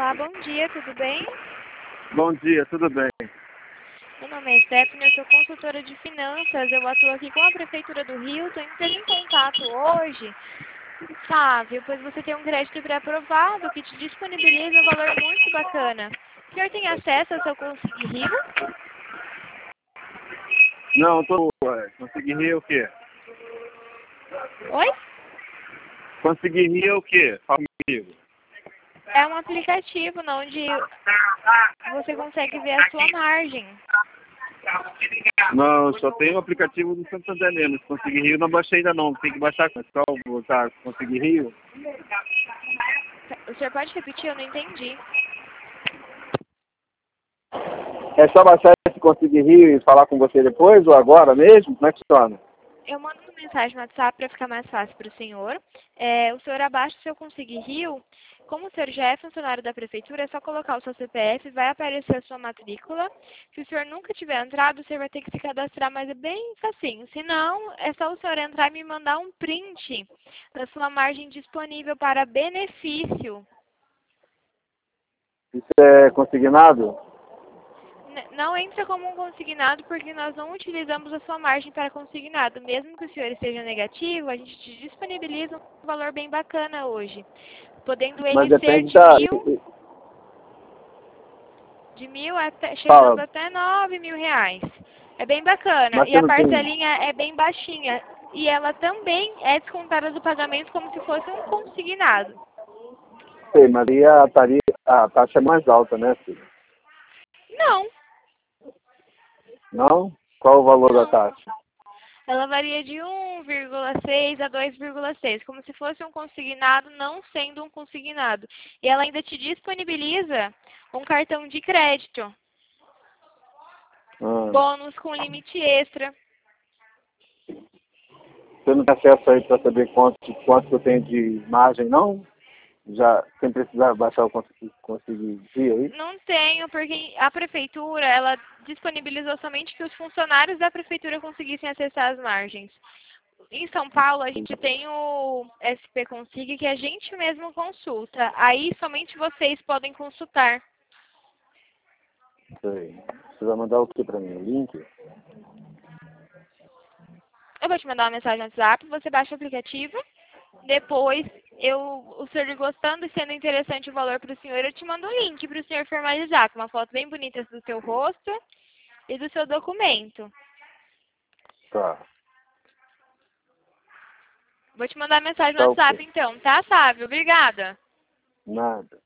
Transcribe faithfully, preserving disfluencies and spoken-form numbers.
Olá, bom dia, tudo bem? Bom dia, tudo bem? Meu nome é Stephanie, eu sou consultora de finanças, eu atuo aqui com a Prefeitura do Rio, estou entrando em contato hoje, Sávio, pois você tem um crédito pré-aprovado que te disponibiliza um valor muito bacana. O senhor tem acesso ao seu Consigne Rio? Não, tô. Ué, consegui rir o quê? Oi? Consegui rir o quê? Fala comigo. É um aplicativo onde você consegue ver a sua margem. Não, eu só tenho o aplicativo do Santander mesmo. Se conseguir rir, não baixei ainda não. Tem que baixar com só botar conseguir rir. O senhor pode repetir? Eu não entendi. É só baixar esse conseguir rir e falar com você depois ou agora mesmo? Como é que funciona? Eu mando uma mensagem no WhatsApp para ficar mais fácil para o senhor. É, o senhor abaixa o seu Consigne Rio. Como o senhor já é funcionário da prefeitura, é só colocar o seu C P F, vai aparecer a sua matrícula. Se o senhor nunca tiver entrado, o senhor vai ter que se cadastrar, mas é bem facinho. Se não, é só o senhor entrar e me mandar um print da sua margem disponível para benefício. Isso é consignado? N- Não entra como um consignado porque nós não utilizamos a sua margem para consignado. Mesmo que o senhor esteja negativo, a gente te disponibiliza um valor bem bacana hoje. Podendo Mas ele ser depende de da. mil, de mil até, chegando Fala, até nove mil reais. É bem bacana. mas E você a não tem. parcelinha é bem baixinha. E ela também é descontada do pagamento como se fosse um consignado. Sei, mas aí a, tarifa, a taxa é mais alta, né, filho? Não, Não? Qual o valor da não. taxa? Ela varia de um vírgula seis a dois vírgula seis, como se fosse um consignado, não sendo um consignado. E ela ainda te disponibiliza um cartão de crédito, Ah, bônus com limite extra. você não tem acesso aí para saber quanto, quanto eu tenho de margem, não? Já, sem precisar baixar o conseguir, conseguir rir aí? Não tenho, porque a prefeitura, ela disponibilizou somente que os funcionários da prefeitura conseguissem acessar as margens. Em São Paulo, a gente tem o S P Consigne, que a gente mesmo consulta. Aí, somente vocês podem consultar. Sei. Você vai mandar o que para mim? O link? Eu vou te mandar uma mensagem no WhatsApp, você baixa o aplicativo. Depois, eu, o senhor gostando e sendo interessante o valor para o senhor, eu te mando um link para o senhor formalizar, com uma foto bem bonita do seu rosto e do seu documento. Tá. Vou te mandar mensagem no Tá WhatsApp, ok. então, tá, Sávio? Obrigada. Nada.